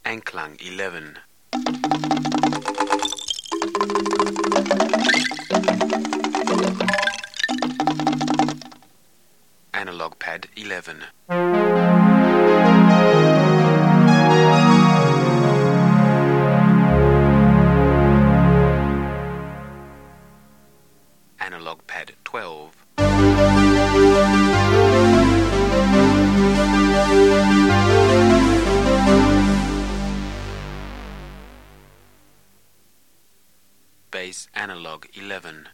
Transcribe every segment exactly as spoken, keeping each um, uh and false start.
Anklang eleven. Analog pad eleven. Analog pad twelve. Bass analog eleven.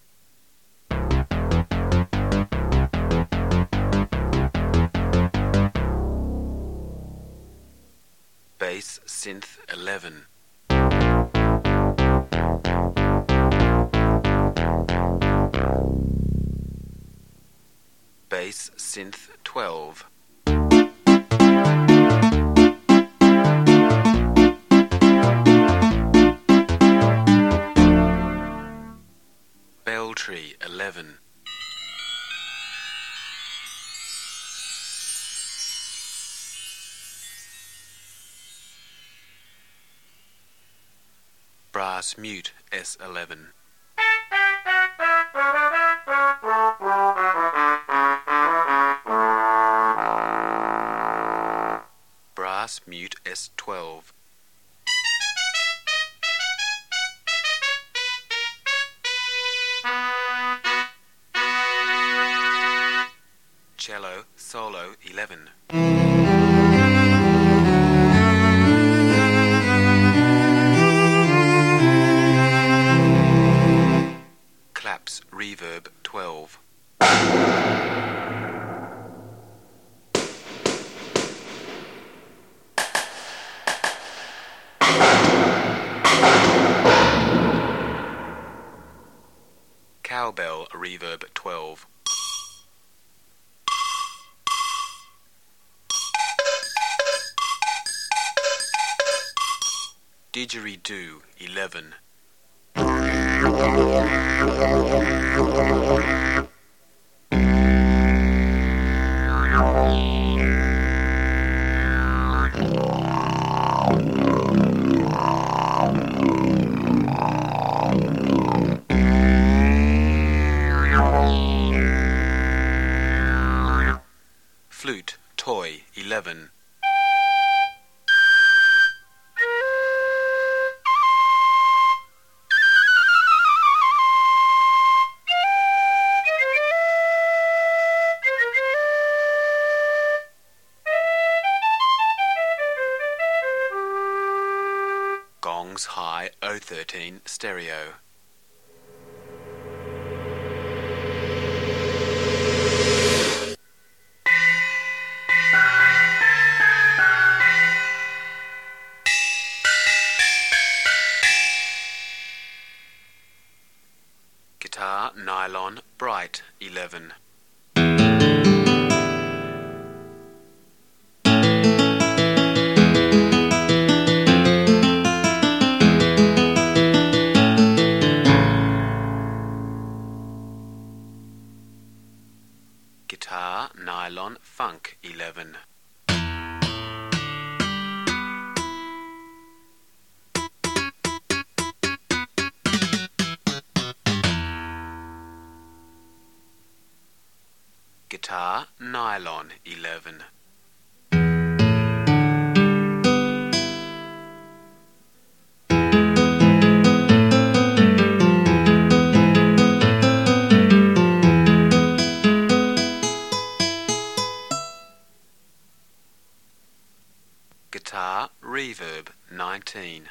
Bass synth eleven. Bass synth twelve. Belltree eleven. Brass mute S eleven. Brass mute S twelve. Cello solo eleven. Claps reverb twelve. Cowbell reverb twelve. Didgeridoo eleven. Flute toy eleven. Gongs High oh thirteen stereo. Guitar nylon bright eleven. Guitar nylon funk eleven. Guitar nylon eleven. Guitar reverb nineteen.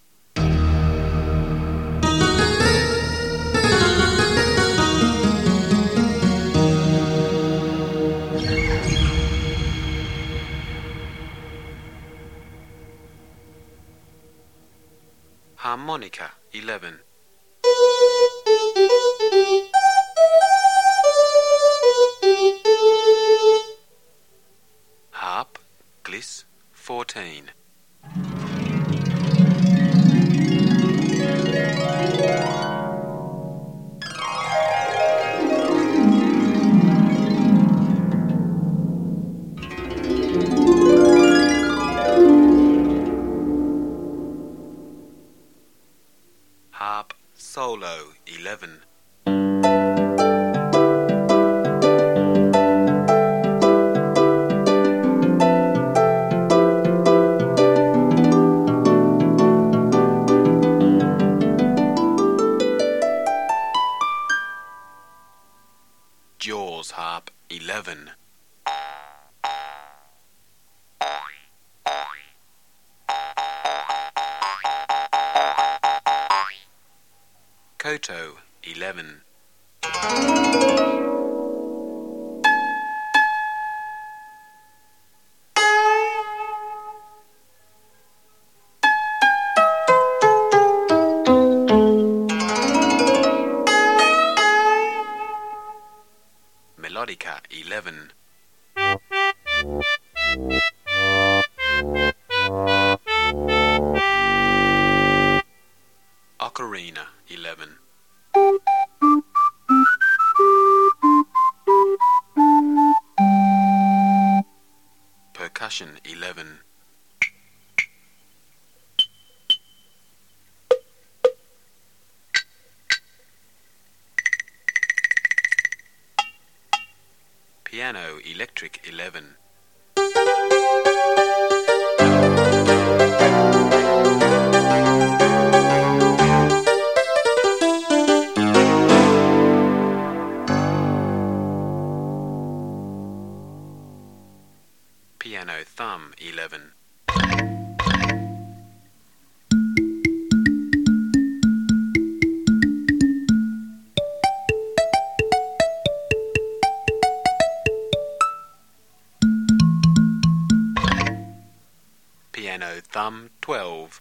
Harmonica eleven. Harp Gliss fourteen. eleven. Jaws harp, eleven. Koto, eleven. Melodica, eleven. Ocarina, eleven. Percussion, eleven. Piano, electric, eleven. Piano thumb, eleven. Piano thumb, twelve.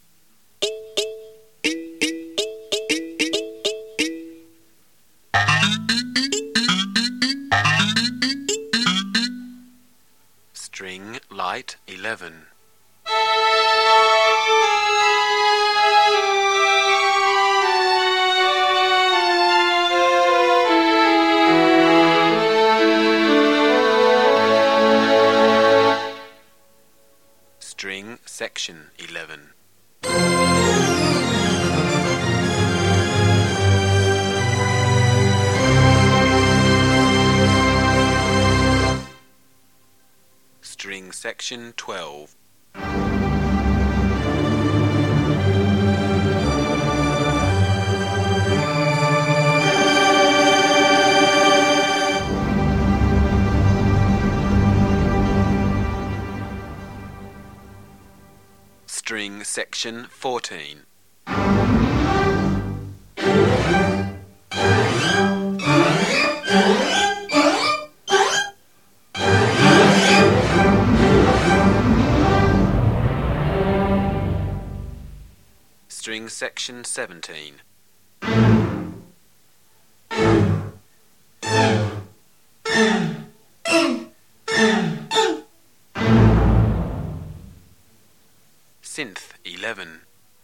String light, eleven. String section, eleven. String section, twelve. String section, fourteen. String section, seventeen. Synth, eleven.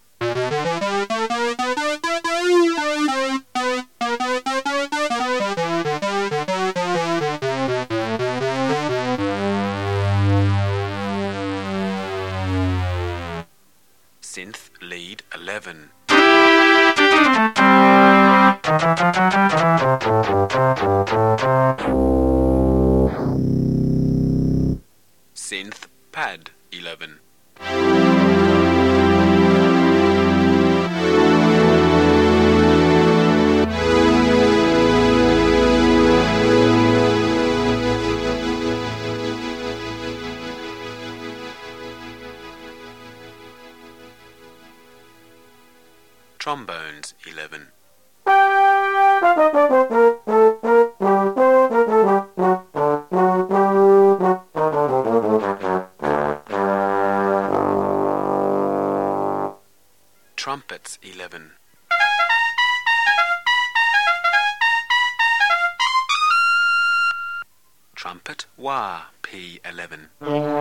Synth lead, eleven. Synth pad, eleven. Trombones, eleven. Trumpets, eleven. Trumpet wah, P eleven.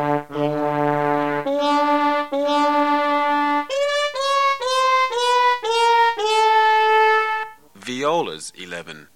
Violas, eleven.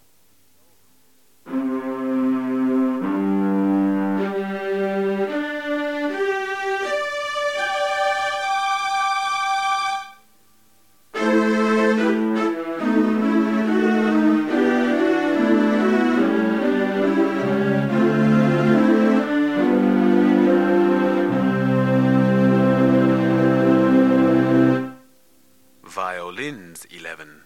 Violins eleven.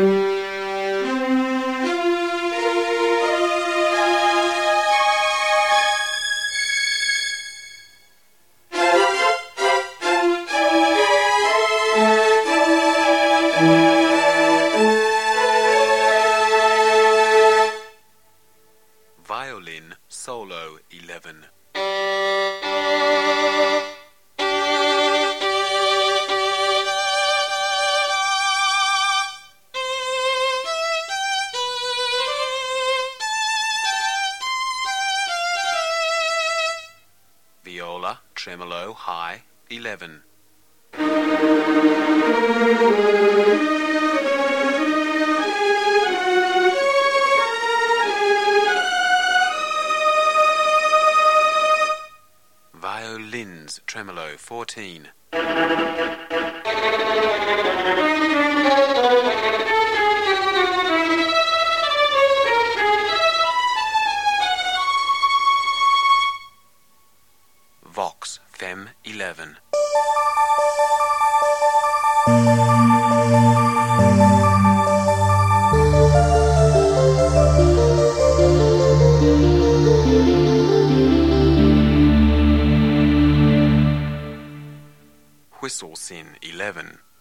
Violin solo eleven. Viola tremolo high eleven. Violins tremolo fourteen. Vox fem eleven. Whistle sin eleven.